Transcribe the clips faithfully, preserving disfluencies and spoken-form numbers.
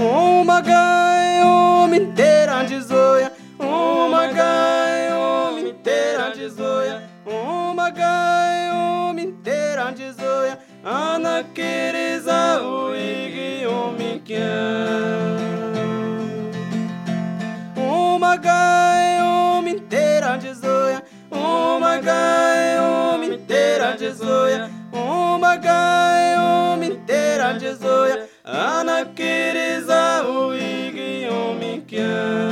Uma gaiola inteira de zoia, uma gaiola inteira de zoia, uma gaiola inteira de zoia, ana queriza o igiomikian. Uma gaiola inteira de zoia, uma gaiola inteira de zoia, uma gaiola inteira de zoia, ana queriza o igiomikian.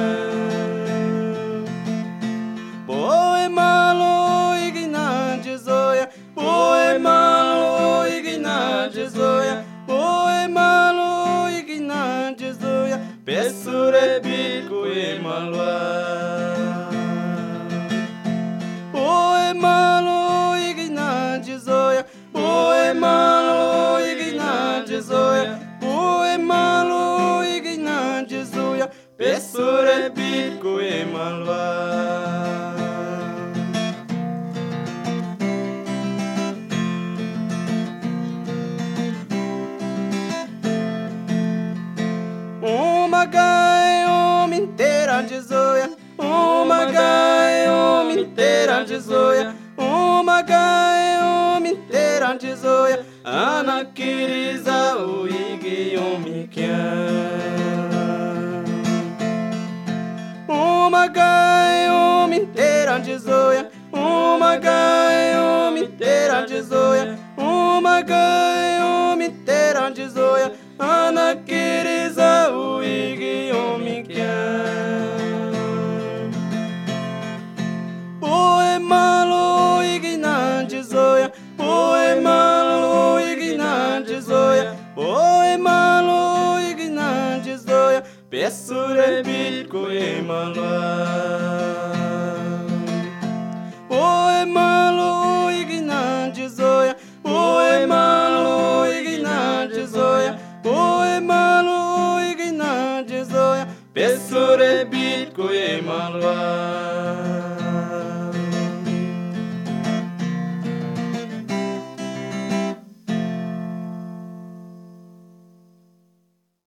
Boe malo igna de zoia, boe malo igna de zoia, boe malo igna de zoia, pesure bico e malua. Boe malo igna de zoia, boe malo igna de zoia, boe malo igna de zoia, pesure bico e malua. Uma gaiola inteira de zoia, uma gaiola inteira de zoia, uma gaiola inteira de zoia, ana queriza o igiomikian. Uma gaiola inteira de zoia, uma gaiola inteira de zoia, uma gaiola inteira de zoia, ana queriza o igiomikian. Boe malo igna de zoia, boe malo igna de zoia, boe malo igna de zoia, pesure bico e malua.